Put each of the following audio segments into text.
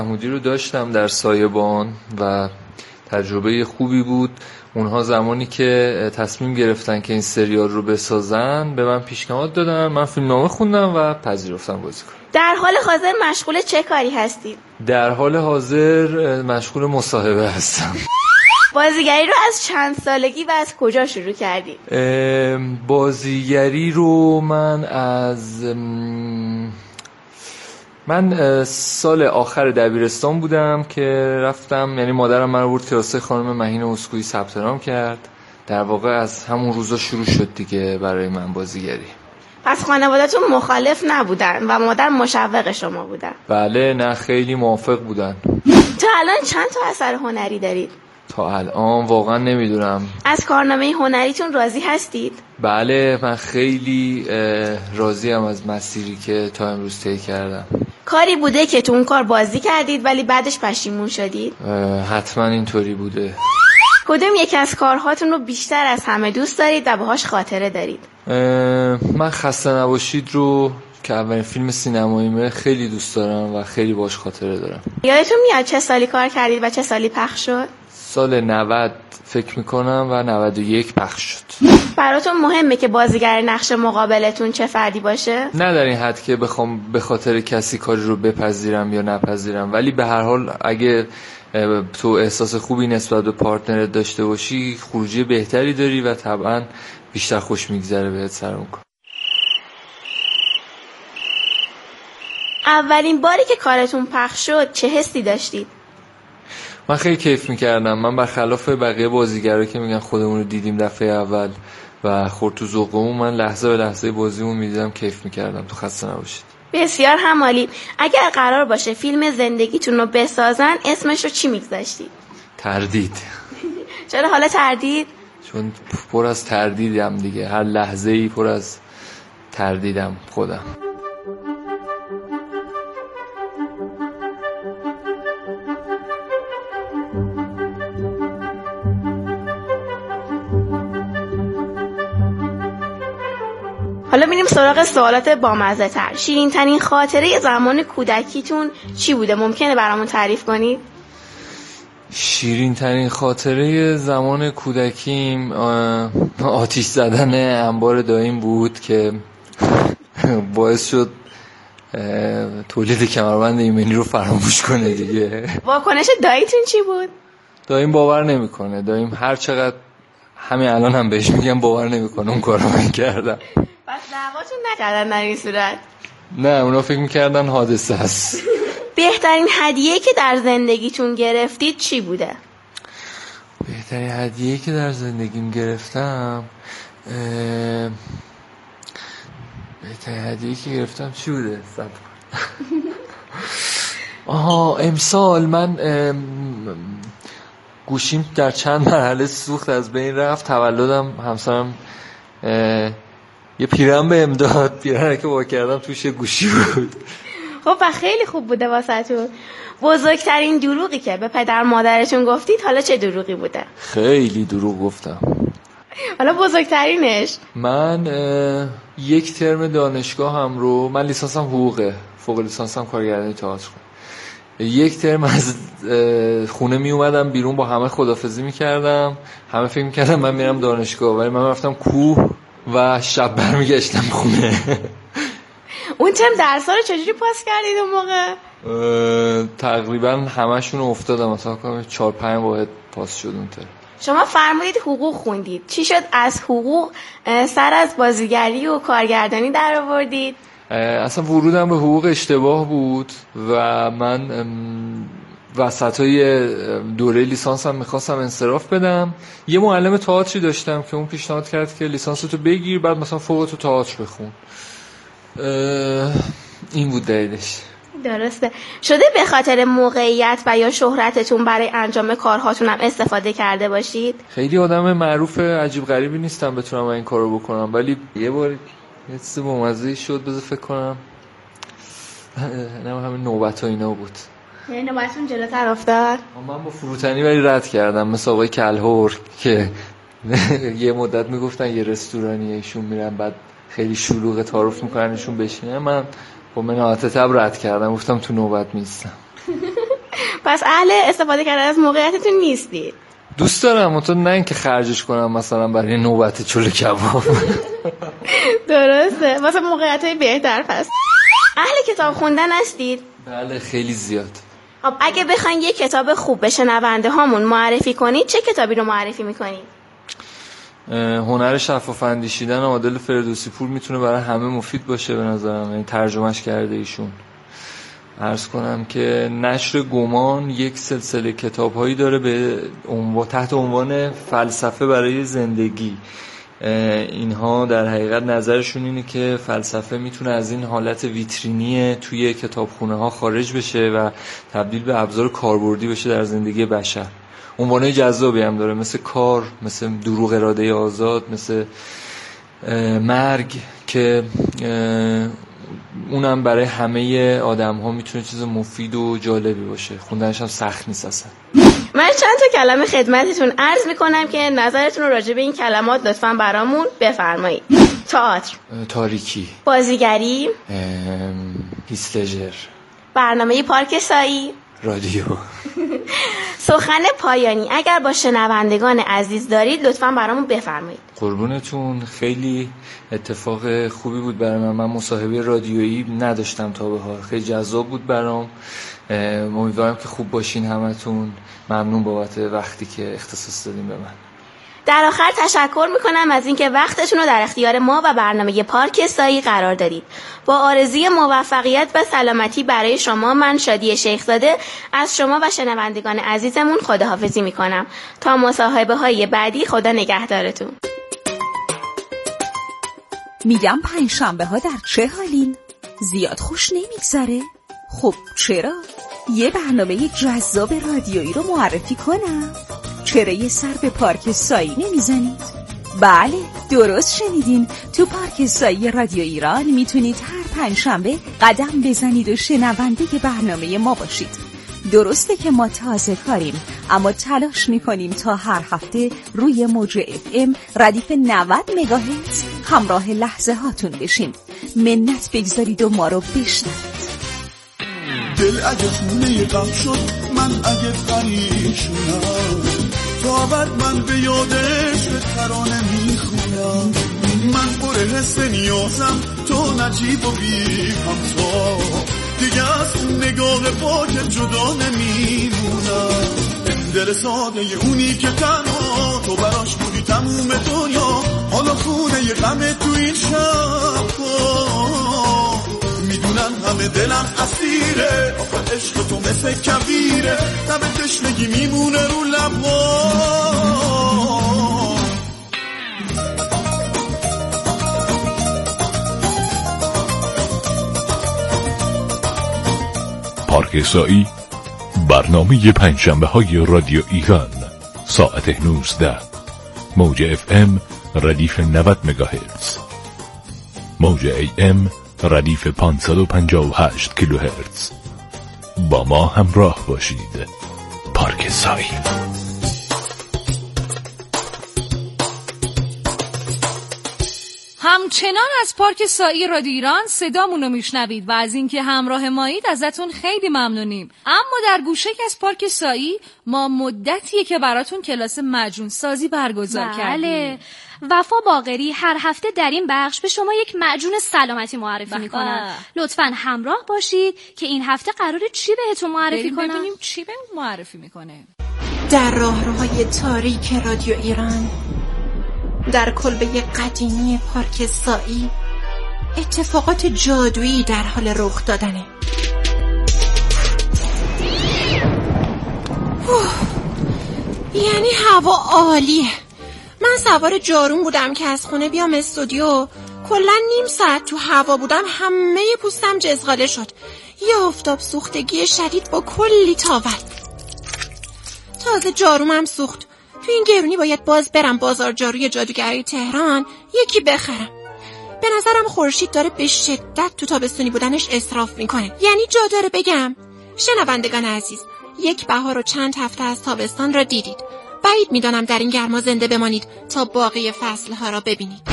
محمودی رو داشتم در سایبان و تجربه خوبی بود. اونها زمانی که تصمیم گرفتن که این سریال رو بسازن به من پیشنهاد دادن، من فیلمنامه خوندم و پذیرفتم بازی کنم. در حال حاضر مشغول چه کاری هستید؟ در حال حاضر مشغول مصاحبه هستم. بازیگری رو از چند سالگی و از کجا شروع کردید؟ بازیگری رو من سال آخر دبیرستان بودم که رفتم، یعنی مادرم من رو برد کلاسه خانم مهین اسکویی ثبت نام کرد. در واقع از همون روزا شروع شد دیگه برای من بازیگری. پس خانواده‌تون مخالف نبودن و مادر مشوق شما بودن؟ بله، نه خیلی موافق بودن. تا الان چند تا اثر هنری دارید؟ تا الان واقعا نمیدونم. از کارنامه هنریتون راضی هستید؟ بله، من خیلی راضیم از مسیری که تا امروز طی کردم. کاری بوده که تو اون کار بازی کردید ولی بعدش پشیمون شدید؟ حتما اینطوری بوده. کدوم یک از کارهاتون رو بیشتر از همه دوست دارید و باهاش خاطره دارید؟ من خسته نباشید رو که اولین فیلم سینماییمه خیلی دوست دارم و خیلی باهاش خاطره دارم. یادتون میاد چه سالی کار کردید و چه سالی پخش شد؟ سال 90 فکر میکنم و 91 پخش شد. براتون مهمه که بازیگر نقش مقابلتون چه فردی باشه؟ نه در این حد که بخوام به خاطر کسی کاری رو بپذیرم یا نپذیرم، ولی به هر حال اگه تو احساس خوبی نسبت به پارتنرت داشته باشی خروجی بهتری داری و طبعا بیشتر خوش میگذره بهت سر اون کار. اولین باری که کارتون پخش شد چه حسی داشتید؟ من خیلی کیف میکردم. من برخلاف بقیه بازیگرا که میگن خودمون رو دیدیم دفعه اول و خورد تو ذوقمون، من لحظه به لحظه بازیمون میدیدم، کیف میکردم. تو خسته نباشید. بسیار همالی. اگر قرار باشه فیلم زندگیتون رو بسازن اسمش رو چی میگذاشتید؟ تردید. چرا حالا تردید؟ چون پر از تردیدم دیگه، هر لحظه‌ای پر از تردیدم خودم. حالا میریم سراغ سوالات بامزه تر. شیرین ترین خاطره زمان کودکیتون چی بوده؟ ممکنه برامون تعریف کنید؟ شیرین ترین خاطره زمان کودکیم آتیش زدن انبار داییم بود که باعث شد تولید کمربند ایمنی رو فراموش کنه دیگه. واکنش داییتون چی بود؟ داییم باور نمیکنه. داییم هر چقدر همین الان هم بهش میگم باور نمیکنه اون کارو من کردم. بس دعواتون نکردن در این صورت؟ نه، اونا فکر میکردن حادثه است. بهترین هدیه که در زندگیتون گرفتید چی بوده؟ بهترین هدیه که در زندگیم گرفتم بهترین هدیه که گرفتم چی بوده؟ امسال من گوشیم در چند مرحله سوخت، از بین رفت. تولدم همسرم یه پیرهن بهم داد، پیرهنی که وا کردم توش گوشی بود. خب و خیلی خوب بوده واسهتون. بزرگترین دروغی که به پدر مادرتون گفتید حالا چه دروغی بوده؟ خیلی دروغ گفتم. حالا بزرگترینش؟ من یک ترم دانشگاه هم رو، من لیسانسم حقوقه، فوق لیسانسم کارگردانی تئاتر. یک ترم از خونه می اومدم بیرون، با همه خدافظی می کردم. همه فکر می کردم من میرم دانشگاه، ولی من رفتم کوه و شب برمیگشتم خونه. اون ترم درس‌ها رو چجوری پاس کردید اون موقع؟ تقریبا همشون افتادم، مثلا 4-5 واحد پاس شد اون ترم. شما فرمودید حقوق خوندید. چی شد از حقوق سر از بازیگری و کارگردانی در آوردید؟ اصلا ورودم به حقوق اشتباه بود و من وسطای دوره لیسانسم میخواستم انصراف بدم. یه معلم تئاتری داشتم که اون پیشنهاد کرد که لیسانستو بگیر بعد مثلا فوقتو تئاتر بخون. این بود دلیلش. درسته. شده به خاطر موقعیت و یا شهرتتون برای انجام کارهاتون هم استفاده کرده باشید؟ خیلی آدم معروف عجیب غریبی نیستم بتونم این کارو بکنم، ولی یه بار یه چیز بامزه‌ای شد، بذار فکر کنم. نه همین نوبت و اینا بود. یعنی نوبتون جلوتر افتاد؟ من با فروتنی ولی رد کردم، مثل آقای کلهور که یه مدت میگفتن یه رستورانیه ایشون میرن بعد خیلی شلوغ تعارف میکنن ایشون بشینه. من با مناعت تب رد کردم، گفتم تو نوبت میستم. پس اهل استفاده کردن از موقعیتتون نیستی؟ دوست دارم تو نه اینکه خرجش کنم مثلا برای نوبت چلو کباب. درسته، واسه موقعیت‌های بهتر. پس اهل کتاب خوندن هستید؟ بله خیلی زیاد. خب اگه بخواین یه کتاب خوب به شنونده هامون معرفی کنید چه کتابی رو معرفی میکنید؟ هنر شفاف اندیشیدن عادل فردوسی پور میتونه برای همه مفید باشه به نظرم، یعنی ترجمهش کرده ایشون. عرض کنم که نشر گمان یک سلسله کتاب‌هایی داره به تحت عنوان فلسفه برای زندگی. اینها در حقیقت نظرشون اینه که فلسفه میتونه از این حالت ویترینی توی کتابخونه‌ها خارج بشه و تبدیل به ابزار کاربردی بشه در زندگی بشر. عنوانای جذابی هم داره، مثل کار، مثل دروغ اراده آزاد، مثل مرگ که اونم برای همه آدم‌ها میتونه چیز مفید و جالبی باشه. خوندنش هم سخت نیست اصلا. من چند تا کلمه خدمتتون عرض میکنم که نظرتون رو راجع به این کلمات لطفاً برامون بفرمایید. تئاتر، تاریکی، بازیگری، هیستژر، برنامه پارک سایی، رادیو. سخن پایانی اگر با شنوندگان عزیز دارید لطفاً برامون بفرمایید. قربونتون، خیلی اتفاق خوبی بود برای من مصاحبه رادیویی نداشتم تا به حال، خیلی جذاب بود برام. امیدوارم که خوب باشین همتون. ممنون بابت وقتی که اختصاص دادین به من. در آخر تشکر میکنم از اینکه وقتتون رو در اختیار ما و برنامه پارک سایی قرار دادید. با آرزوی موفقیت و سلامتی برای شما، من شادی شیخزاده از شما و شنوندگان عزیزمون خداحافظی میکنم. تا مصاحبه های بعدی، خدا نگهدارتون. میگم پنجشنبه ها در چه حالین؟ زیاد خوش نمیگذره؟ خب چرا؟ یه برنامه جذاب رادیویی رو معرفی کنم؟ چرا یه سر به پارک سایی نمیزنید؟ بله درست شنیدین، تو پارک سایی رادیو ایران میتونید هر پنجشنبه قدم بزنید و شنونده برنامه ما باشید. درسته که ما تازه کاریم، اما تلاش میکنیم تا هر هفته روی موج FM ردیف 90 مگاهرتز همراه لحظه هاتون بشیم. منت بگذارید و ما رو بشنوید. دل اگه خونه غم شد، من اگه پریشونم، تا بعد من به یادش به ترانه میخونم. من پر حس نیازم، تو نجیب و بی همتا، دیگه از نگاه پاک جدا نمیمونم. دل ساده اونی که تنها تو براش بودی تموم دنیا، حالا خونه ی غم تو این شب میدونم همه دلم اسیره، آخه عشق تو مثل کبیره، دم تشنگی میمونه رو لبا. پارک سایی، برنامه پنجشنبه های رادیو ایران، ساعت 19، موج FM ردیف 90 مگاهرتز، موج AM ردیف 558 کیلوهرتز. با ما همراه باشید. پارک سایی. همچنان از پارک سایی رادیو ایران صدامون رو میشنوید و از اینکه همراه مایید ازتون خیلی ممنونیم. اما در گوشه از پارک سایی ما مدتیه که براتون کلاس مجنون سازی برگزار کردیم. وفا باقری هر هفته در این بخش به شما یک معجون سلامتی معرفی میکنن. لطفاً همراه باشید که این هفته قراره چی بهتون معرفی کنن. ببینیم چی به معرفی میکنه. در راهروهای تاریک رادیو ایران، در کلبه قدیمی پارک سایی، اتفاقات جادویی در حال رخ دادنه. یعنی هوا عالیه. من سوار جارون بودم که از خونه بیام استودیو. کلا نیم ساعت تو هوا بودم، همه پوستم جزغاله شد. یه آفتاب سوختگی شدید با کلی تاول. تازه جارومم سوخت. تو این گرونی باید باز برم بازار جاروی جادوگری تهران یکی بخرم. به نظرم خورشید داره به شدت تو تابستونی بودنش اسراف میکنه. یعنی جا داره بگم شنوندگان عزیز، یک بهار و چند هفته از تابستان را دیدید. بعید میدانم در این گرما زنده بمانید تا باقی فصلها را ببینید.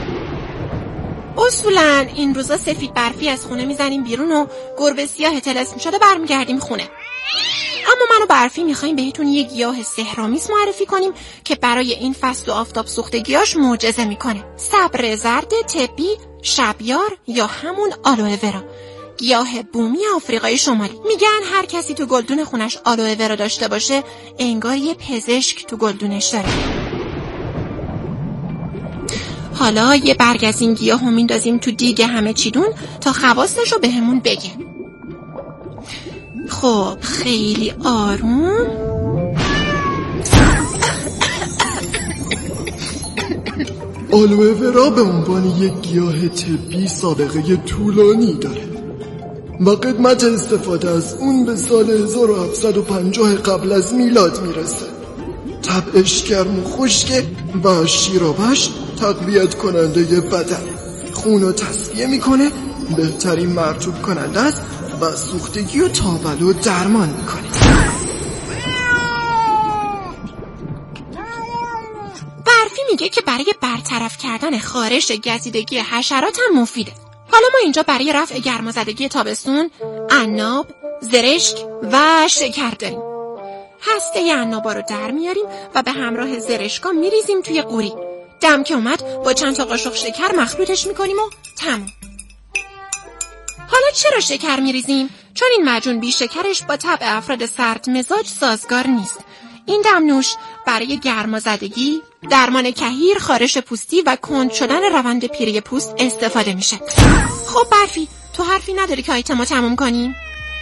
اصولا این روزا سفید برفی از خونه میزنیم بیرون و گربه سیاه طلسم شده برمیگردیم خونه. اما اما من و برفی میخوایم بهتون یه گیاه سحرآمیز معرفی کنیم که برای این فصل و آفتاب سوختگیاش معجزه میکنه. صبر زرد طبی، شبیار یا همون آلوه ورا، گیاه بومی آفریقای شمالی. میگن هر کسی تو گلدون خونش آلوه ورا داشته باشه انگار یه پزشک تو گلدونش داره. حالا یه برگ از این گیاه رو میندازیم تو دیگ همه چیدون تا خواستش رو بهمون بگه. خب خیلی آروم. آلوه ورا به عنوان یک گیاه طبی سابقه طولانی داره و قدمت استفاده از اون به سال 1750 قبل از میلاد میرسه. طبعش گرم و خشکه و شیرابش تقویت کننده بدن، خونو تصفیه میکنه، بهترین مرطوب کننده است و سوختگی و تاولو درمان میکنه. برفی میگه که برای برطرف کردن خارش گزیدگی حشرات هم مفیده. حالا ما اینجا برای رفع گرمازدگی تابستون عناب، زرشک و شکر داریم. هسته عنابا رو در میاریم و به همراه زرشکا میریزیم توی قوری. دم که اومد با چند تا قاشق شکر مخلوطش میکنیم و تمام. حالا چرا شکر میریزیم؟ چون این معجون بی شکرش با طبع افراد سرد مزاج سازگار نیست. این دمنوش برای گرمازدگی، درمان کهیر، خارش پوستی و کند شدن روند پیری پوست استفاده میشه. خب برفی، تو حرفی نداری که آیتمو تموم کنیم؟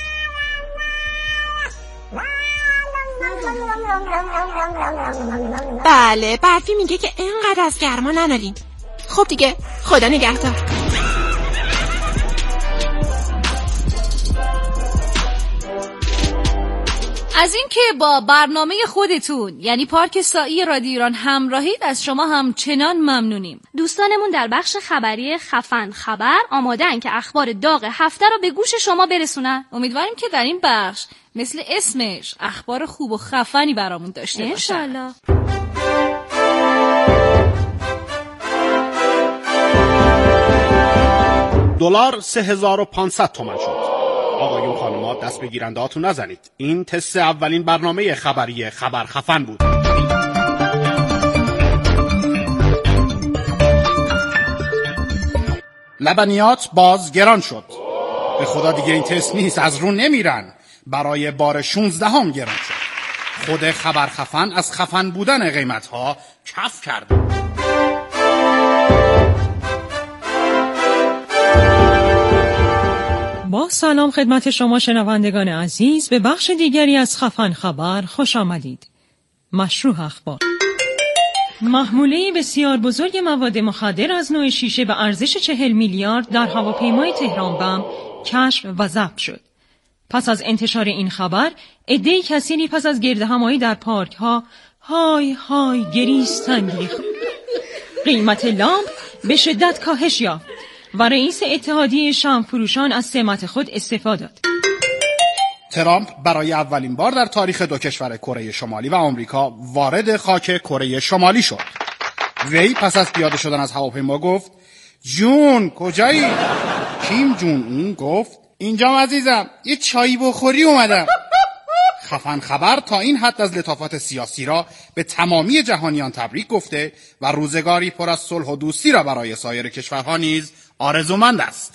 بله، برفی میگه که اینقدر از گرما ننالیم. خب دیگه، خدا نگهدار. از این که با برنامه خودتون یعنی پارک سایی رادیو ایران همراهید از شما همچنان ممنونیم. دوستانمون در بخش خبری خفن خبر آمادن که اخبار داغ هفته رو به گوش شما برسونن. امیدواریم که در این بخش مثل اسمش اخبار خوب و خفنی برامون داشته باشه. انشالله. دلار 3500 تومان شد. آقایون خانوما دست به گیرنده هاتون نزنید. این تست اولین برنامه خبری خبر خفن بود. لبنیات باز گران شد. به خدا دیگه این تست نیست، از رو نمیرن. برای بار 16 هم گران شد. خود خبر خفن از خفن بودن قیمت ها کف کرده. با سلام خدمت شما شنوندگان عزیز، به بخش دیگری از خفن خبر خوش آمدید. مشروع اخبار. محموله بسیار بزرگ مواد مخدر از نوع شیشه به ارزش 40 میلیارد در هواپیمای تهران بم کشف و ضبط شد. پس از انتشار این خبر، عده‌ای کثیری پس از گردهمایی در پارک ها های های گریستند. قیمت لامپ به شدت کاهش یافت و رئیس اتحادیه شمع‌فروشان از سمت خود استعفا داد. ترامپ برای اولین بار در تاریخ دو کشور کره شمالی و آمریکا وارد خاک کره شمالی شد. وی پس از پیاده شدن از هواپیما گفت: جون کجایی؟ کیم جون اون گفت: اینجام عزیزم، یه چایی بخوری اومدم. خفن خبر تا این حد از لطافت سیاسی را به تمامی جهانیان تبریک گفته و روزگاری پر از صلح و دوستی را برای سایر کشورها نیز آرزومند است.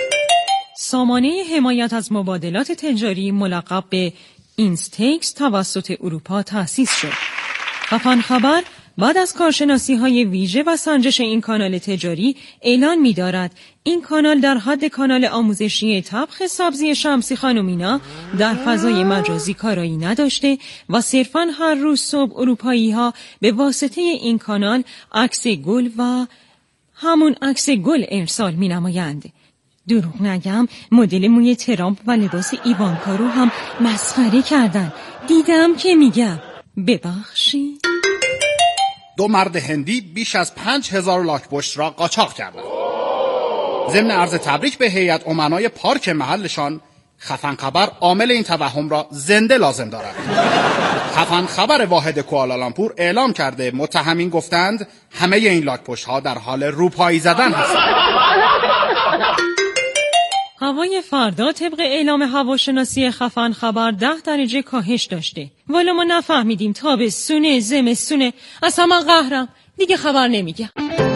سامانه حمایت از مبادلات تجاری ملقب به اینستکس توسط اروپا تأسیس شد. خفن خبر بعد از کارشناسی‌های ویژه و سنجش این کانال تجاری اعلان می‌دارد این کانال در حد کانال آموزشی طبخ سبزی شمسی خانومینا در فضای مجازی کارایی نداشته و صرفاً هر روز صبح اروپایی‌ها به واسطه این کانال عکس گل و همون عکس گل ارسال می‌نمایند. دروغ نگم، مدل موی ترامپ و لباس ایوانکا رو هم مسخره کردن. دیدم که میگم ببخشید. دو مرد هندی بیش از 5000 لاک‌پشت را قاچاق کردند. ضمن عرض تبریک به هیئت امنای پارک محلشان، خفن خبر عامل این توهم را زنده لازم دارد. خفن خبر واحد کوالالامپور اعلام کرده متهمین گفتند همه این لاک‌پشت‌ها در حال روپایی زدن هستند. هوای فردا طبق اعلام هواشناسی خفن خبر 10 درجه کاهش داشته. والا ما نفهمیدیم تابستونه زمستونه. اصلا من قهرم دیگه خبر نمیگم.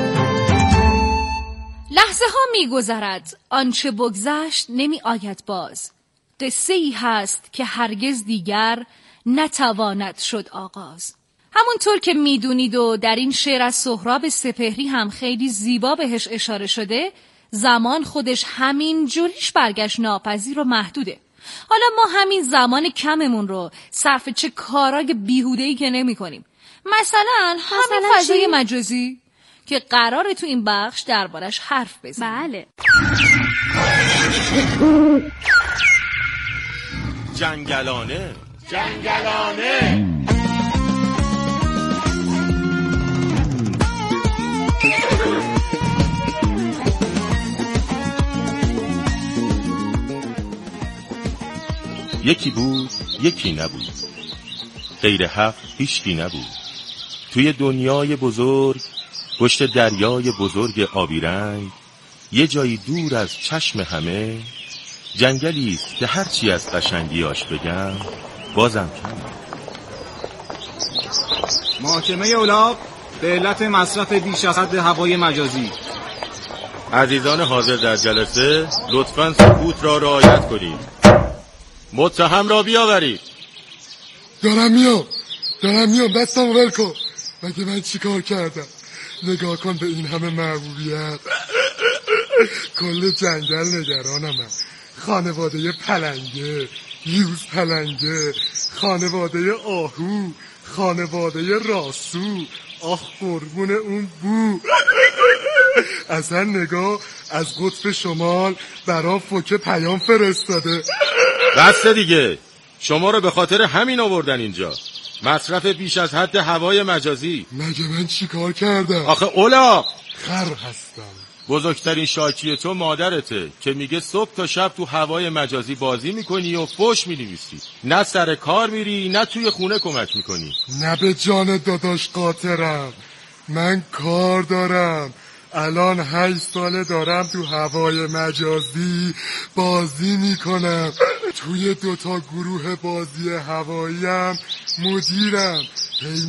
لحظه ها میگذرد، آنچه بگذشت نمی آید باز. قصه ای هست که هرگز دیگر نتواند شد آغاز. همونطور که میدونید و در این شعر از سهراب سپهری هم خیلی زیبا بهش اشاره شده، زمان خودش همین جوریش برگشت ناپذیر و محدوده. حالا ما همین زمان کممون رو صرف چه کارای بیهوده‌ای که نمی کنیم. مثلا همین فضای مجازی که قراره تو این بخش دربارش حرف بزنیم. بله. جنگلانه یکی بود یکی نبود، غیر حق هیچکی نبود. توی دنیای بزرگ پشت دریای بزرگ آبی رنگ، یه جایی دور از چشم همه، جنگلی است که هرچی از قشنگیاش بگم بازم کم. محاکمه اولاغ به علت مصرف بیش از حد هوای مجازی. عزیزان حاضر در جلسه لطفاً سکوت را رعایت کنید. متهم را بیاورید. دارم میام دستم ول کن. مگه من چی کار کردم؟ نگاه کن به این همه محبوبیت. کل جنگل نگرانم. خانواده پلنگه، یوز پلنگه، خانواده آهو، خانواده راسو. آخ قربون اون بو. اصلا نگاه از قطب شمال برام فوکه پیام فرستاده. بس دیگه، شما رو به خاطر همین آوردن اینجا. مصرف بیش از حد هوای مجازی. مگه من چی کار کردم؟ آخه اولاغ خر هستم. بزرگترین شاکی تو مادرته که میگه صبح تا شب تو هوای مجازی بازی میکنی و فوش مینویسی. نه سر کار میری نه توی خونه کمک میکنی. نه به جان داداش قاطرم، من کار دارم. الان 8 ساله دارم تو هوای مجازی بازی میکنم. توی 2 گروه بازی هواییم مدیرم. هی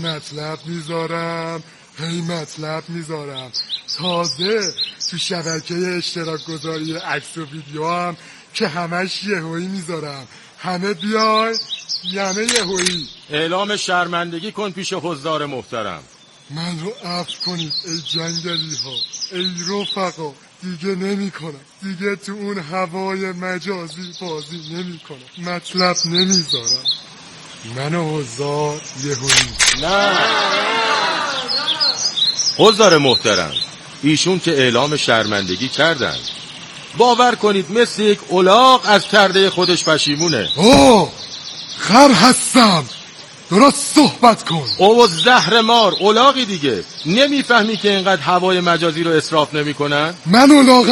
مطلب میذارم. تازه تو شبکه اشتراک گذاری عکس و ویدیو هم که همش یهویی میذارم. همه بیای یعنی یهویی. اعلام شرمندگی کن پیش حضار محترم. من رو عفو کنید ای جنگلی ها، ای رفقا. دیگه نمی کنم. دیگه تو اون هوای مجازی بازی نمی کنم. مطلب نمیذارم. من و حضار یهویی. نه حضار محترم، ایشون که اعلام شرمندگی کردن. باور کنید مثل یک الاغ از کرده خودش پشیمونه. خر هستم، درست صحبت کن. او زهر مار، الاغی دیگه. نمیفهمی که اینقدر هوای مجازی رو اسراف نمی کنن؟ من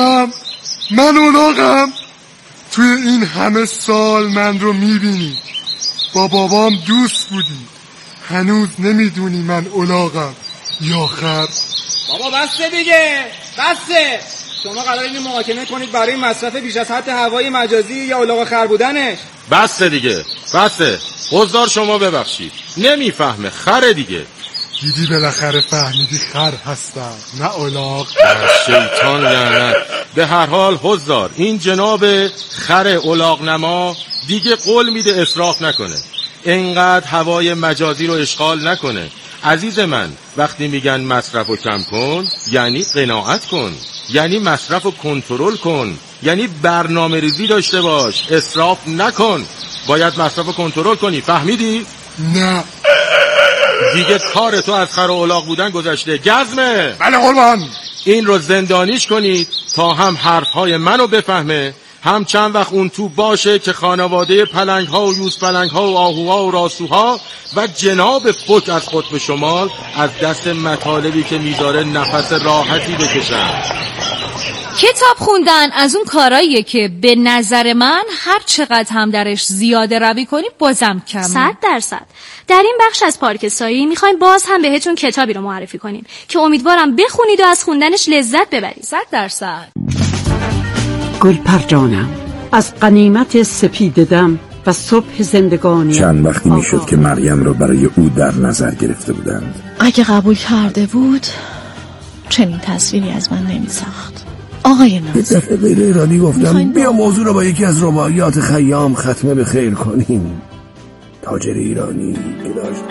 الاغم. توی این همه سال من رو میبینی، با بابام دوست بودی، هنوز نمیدونی من الاغم یا خر؟ بابا بسته دیگه، بسته. شما قراره اینو محاکمه کنید برای مصرف بیش از حد هوای مجازی یا الاغ خر بودنش؟ بسته دیگه، بسته. حضار شما ببخشید، نمیفهمه، خره دیگه. دیدی بالاخره فهمیدی خر هستم نه الاغ. شیطان لعنت. به هر حال حضار، این جناب خر الاغ نما دیگه قول میده اسراف نکنه، اینقدر هوای مجازی رو اشغال نکنه. عزیز من، وقتی میگن مصرف رو کم کن یعنی قناعت کن، یعنی مصرف رو کنترل کن، یعنی برنامه ریزی داشته باش، اسراف نکن. باید مصرف رو کنترل کنی، فهمیدی؟ نه دیگه کار تو از خر و الاغ بودن گذشته. گزمه. بله قربان. این رو زندانیش کنید تا هم حرفهای منو بفهمه، هم چند وقت اون تو باشه که خانواده پلنگ ها و یوز پلنگ ها و آهوها و راسوها و جناب فوک از قطب شمال از دست مطالبی که میذاره نفس راحتی بکشن. کتاب خوندن از اون کاراییه که به نظر من هر چقدر هم درش زیاده روی کنیم بازم کمه. 100%. در این بخش از پارک سایی میخوایم باز هم بهتون کتابی رو معرفی کنیم که امیدوارم بخونید و از خوندنش لذت ببرید. 100%. گلپرجانم از غنیمت سپیددم و صبح زندگانی. چند وقتی میشد که مریم را برای او در نظر گرفته بودند. اگه قبول کرده بود چنین تصویری از من نمیساخت. آقای ناز، یه دفعه غیر ارادی گفتم بیا موضوع را با یکی از رباعیات خیام ختمه به خیر کنیم. تاجر ایرانی که داشت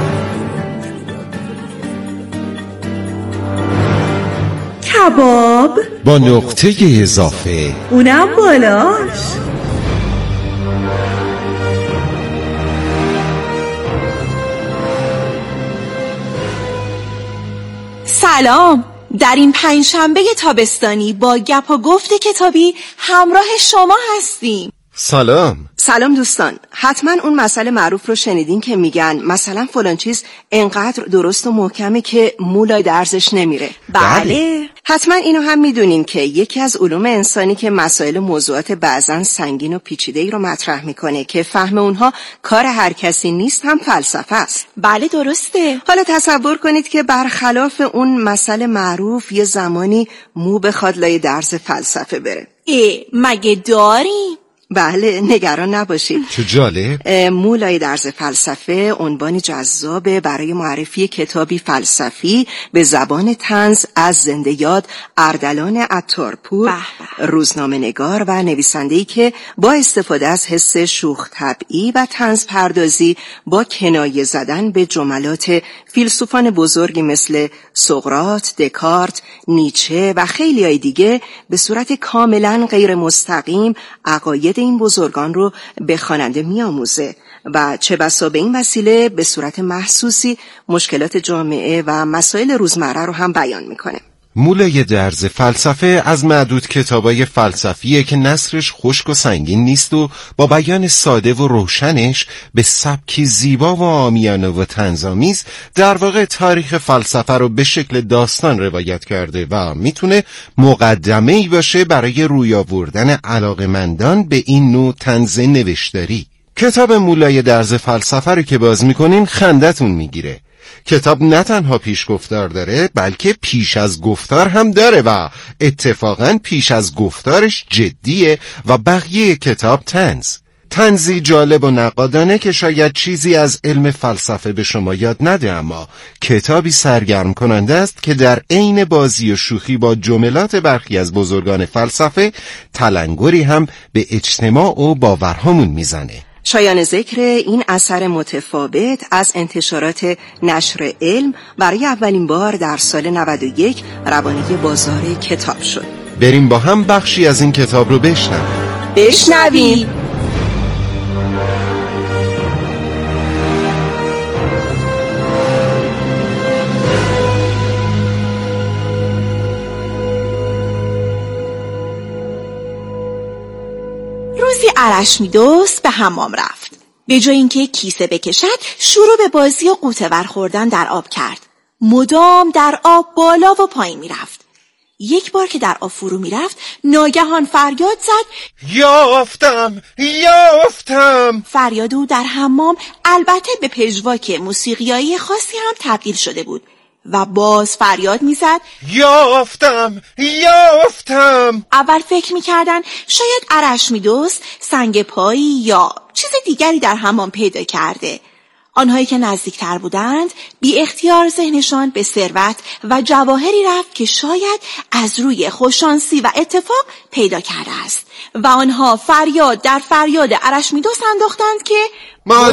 کباب با نقطه اضافه، اونم بالاش. سلام. در این پنجشنبه تابستانی با گپ و گفت کتابی همراه شما هستیم. سلام دوستان. حتما اون مسئله معروف رو شنیدین که میگن مثلا فلان چیز انقدر درست و محکمه که مولای درزش نمیره. بله. حتما اینو هم میدونین که یکی از علوم انسانی که مسائل موضوعات بعضن سنگین و پیچیده‌ای رو مطرح میکنه که فهم اونها کار هر کسی نیست هم فلسفه است. بله درسته. حالا تصور کنید که برخلاف اون مسئله معروف یه زمانی مو بخواد لای درز فلسفه بره. مگه داریم؟ بله نگران نباشید. چه جالب. مولای درز فلسفه عنوانی جذابه برای معرفی کتابی فلسفی به زبان طنز از زنده یاد اردلان عطارپور، روزنامه نگار و نویسنده‌ای که با استفاده از حس شوخ طبعی و طنز پردازی با کنایه زدن به جملات فیلسوفان بزرگی مثل سقراط، دکارت، نیچه و خیلیای دیگه به صورت کاملا غیر مستقیم عقاید این بزرگان رو به خواننده میآموزه و چه بسا به این وسیله به صورت محسوسی مشکلات جامعه و مسائل روزمره رو هم بیان میکنه. مولای درز فلسفه از معدود کتابای فلسفیه که نثرش خشک و سنگین نیست و با بیان ساده و روشنش به سبکی زیبا و عامیانه و طنزآمیز در واقع تاریخ فلسفه رو به شکل داستان روایت کرده و میتونه مقدمه‌ای باشه برای روی آوردن علاقه‌مندان به این نوع طنز نوشتاری. کتاب مولای درز فلسفه رو که باز میکنین خندتون میگیره. کتاب نه تنها پیش گفتار داره بلکه پیش از گفتار هم داره و اتفاقاً پیش از گفتارش جدیه و بقیه کتاب طنزی جالب و نقادانه که شاید چیزی از علم فلسفه به شما یاد نده، اما کتابی سرگرم کننده است که در عین بازی و شوخی با جملات برخی از بزرگان فلسفه تلنگری هم به اجتماع و باورهامون میزنه. شایان ذکر این اثر متفاوت از انتشارات نشر علم برای اولین بار در سال 91 روانه بازار کتاب شد. بریم با هم بخشی از این کتاب رو بشنویم. روزی ارشمیدس به حمام رفت. به جای اینکه کیسه بکشد شروع به بازی و غوطه‌ور خوردن در آب کرد. مدام در آب بالا و پایین میرفت. یک بار که در آب فرو میرفت ناگهان فریاد زد یافتم. فریاد او در حمام البته به پژواک موسیقیایی خاصی هم تبدیل شده بود و باز فریاد میزد یافتم. اول فکر میکردن شاید ارشمیدس سنگ پایی یا چیز دیگری در حمام پیدا کرده. آنهایی که نزدیکتر بودند بی اختیار ذهنشان به ثروت و جواهری رفت که شاید از روی خوششانسی و اتفاق پیدا کرده است و آنها فریاد در فریاد ارشمیدس انداختند که مال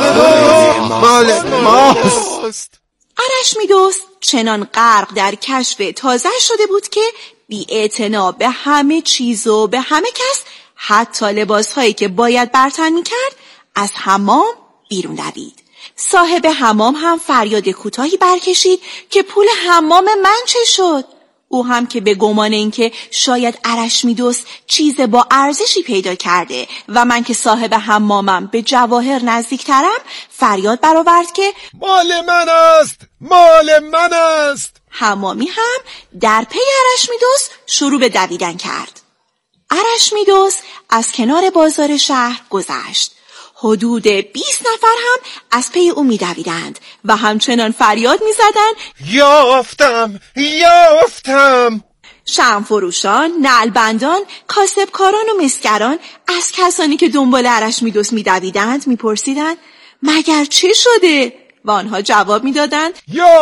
ماست. ارشمیدس چنان غرق در کشف تازه شده بود که بی اعتنا به همه چیز و به همه کس، حتی لباسهایی که باید برتن می‌کرد، از حمام بیرون دوید. صاحب حمام هم فریاد کوتاهی برکشید که پول حمام من چه شد؟ او هم که به گمان اینکه شاید ارشمیدس چیز با ارزشی پیدا کرده و من که صاحب حمامم به جواهر نزدیکترم، فریاد برآورد که مال من است. حمامی هم در پی ارشمیدس شروع به دویدن کرد. ارشمیدس از کنار بازار شهر گذشت. حدود 20 نفر هم از پی او می‌دویدند و همچنان فریاد می‌زدند یافتم. شمع‌فروشان، نعلبندان، کاسبکاران و مسگران از کسانی که دنبال عرش میدوس میدویدند میپرسیدند مگر چه شده؟ و آنها جواب میدادند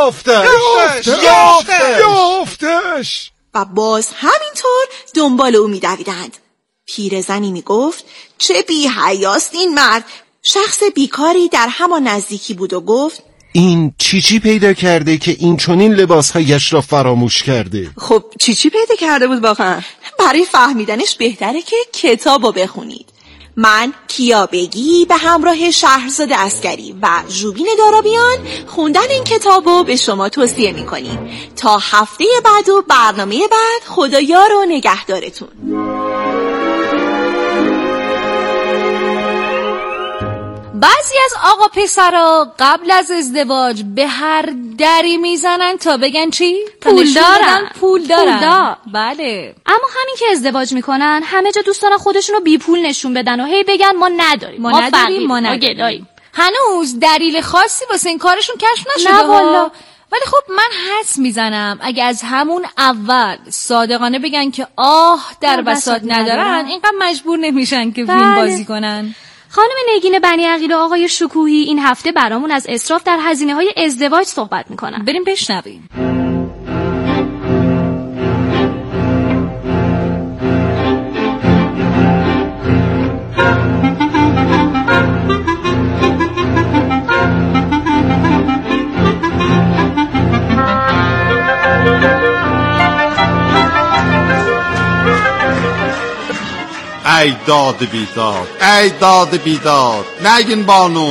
یافتش. و باز همینطور دنبال او میدویدند. پیرزنی میگفت چه بی حیاست این مرد. شخص بیکاری در همان نزدیکی بود و گفت این چی پیدا کرده که این چنین لباسهایش را فراموش کرده؟ خب چی پیدا کرده بود واقعا؟ برای فهمیدنش بهتره که کتابو بخونید. من کیابگی به همراه شهرزاد عسکری و ژوبین دارابیان خوندن این کتابو به شما توصیه میکنیم. تا هفته بعد و برنامه بعد خدایا رو نگهدارتون. بعضی از آقا پسرا قبل از ازدواج به هر دری میزنن تا بگن چی؟ پول دارن. بله. اما همین که ازدواج میکنن همه جا دوست دارن خودشونو بی پول نشون بدن و هی بگن ما نداریم، ما گداییم. هنوز دلیل خاصی واسه این کارشون کشف نشده. نه والا. ولی خب من حدس میزنم اگه از همون اول صادقانه بگن که در بساط ندارن اینقدر مجبور نمیشن که فیلم بازی کنن. خانم نگین بنی عقیل و آقای شکوهی این هفته برامون از اسراف در هزینه‌های ازدواج صحبت میکنن. بریم بشنویم. ای داد بیداد نگین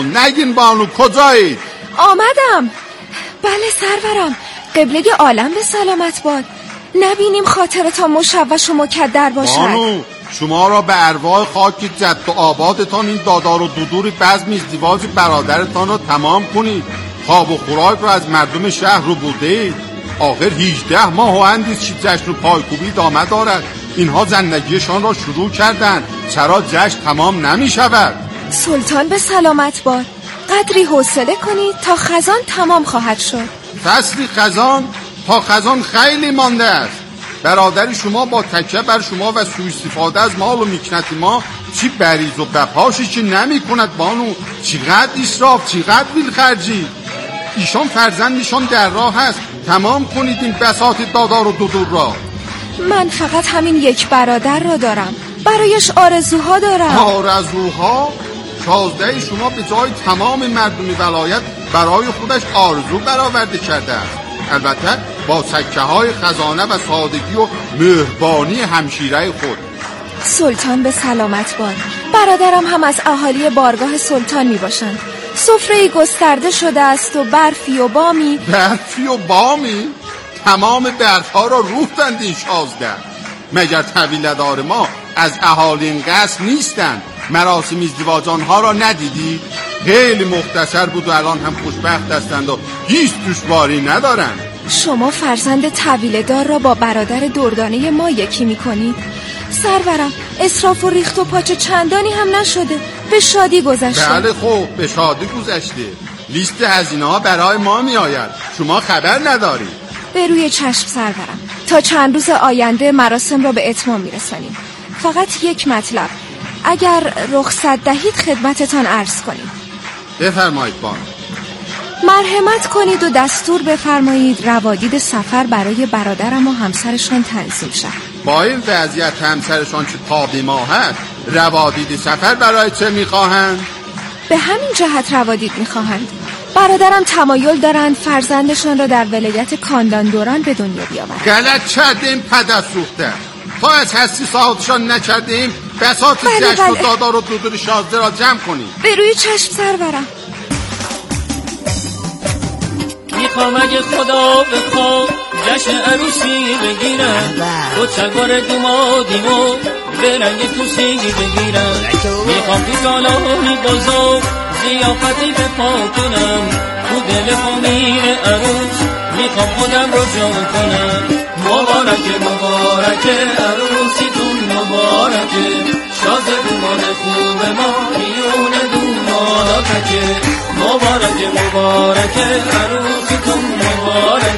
بانو کجایید؟ آمدم. بله سرورم، قبله عالم به سلامت باد. نبینیم خاطرتان مشوش و مکدر باشد. بانو شما را به ارواح خاک جد و آبادتان این دادار و دودور بزم ازدواج برادرتان را تمام کنید. خواب و خوراک را از مردم شهر رو بوده. آخر 18 ماه و اندیز جشن و پایکوبی ادامه دارد. اینها زندگیشان را شروع کردند، چرا جشن تمام نمی شود؟ سلطان به سلامت باد. قدری حوصله کنید تا خزان تمام خواهد شد. فصلی خزان؟ تا خزان خیلی مانده است. برادر شما با تکیه بر شما و سوء استفاده از مال و میکنت ما چی بریز و بپاشی چی نمی کند بانو. چقدر اسراف، چقدر بیلخرجی. ایشان فرزندشان در راه است. تمام کنید این بساط دادار و دودور را. من فقط همین یک برادر را دارم. برایش آرزوها دارم. آرزوها؟ شازده شما به جای تمام مردم ولایت برای خودش آرزو برآورده کرده است. البته با سکه های خزانه و سادگی و مهربانی همشیره خود. سلطان به سلامت باد. برادرم هم از اهالی بارگاه سلطان می باشند. سفره‌ای گسترده شده است و برفی و بامی. برفی و بامی؟ تمام برفها را روفتند این 16. مگر طویلدار ما از اهالی این قصر نیستند؟ مراسم ازدواج آنها را ندیدی؟ خیلی مختصر بود و الان هم خوشبخت هستند و هیچ دشواری ندارند. شما فرزند طویلدار را با برادر دردانه ما یکی می‌کنید؟ سرورم، اسراف و ریخت و پاچه چندانی هم نشده. به شادی گذشته. بله خوب، به شادی گذشته. لیست هزینه‌ها برای ما می‌آید. شما خبر ندارید. به روی چشم سرورم. تا چند روز آینده مراسم را به اتمام میرسانیم. فقط یک مطلب، اگر رخصت دهید خدمتتان عرض کنیم. بفرمایید بانو. مرحمت کنید و دستور بفرمایید روادید سفر برای برادرم و همسرشان تنظیم شد. با این وضعیت همسرشان که تابی ما هست، روادید سفر برای چه میخواهند؟ به همین جهت روادید میخواهند. برادرم تمایل دارند فرزندشان را در ولایت کانداندوران به دنیا بیاورند. غلط کردیم پدر سوخته. تا از هستی صاحبشان نکردیم بساط جشن و دادار و دودور 16 را جمع کنیم. به روی چشم سرورم. میخوام اگه خدا بخواد جشن عروسی بگیرم، با چگار دومادیمو به رنگ توسی بگیرم. میخوام تو سالانی بزرگ زیافتی بپا کنم، تو دل خمیر عروس میخوام خودم رو جا کنم. مبارکه عروسیتون مبارکه، شازدگان خوب ما میون دومادکه. مبارکه عروسیتون مبارکه،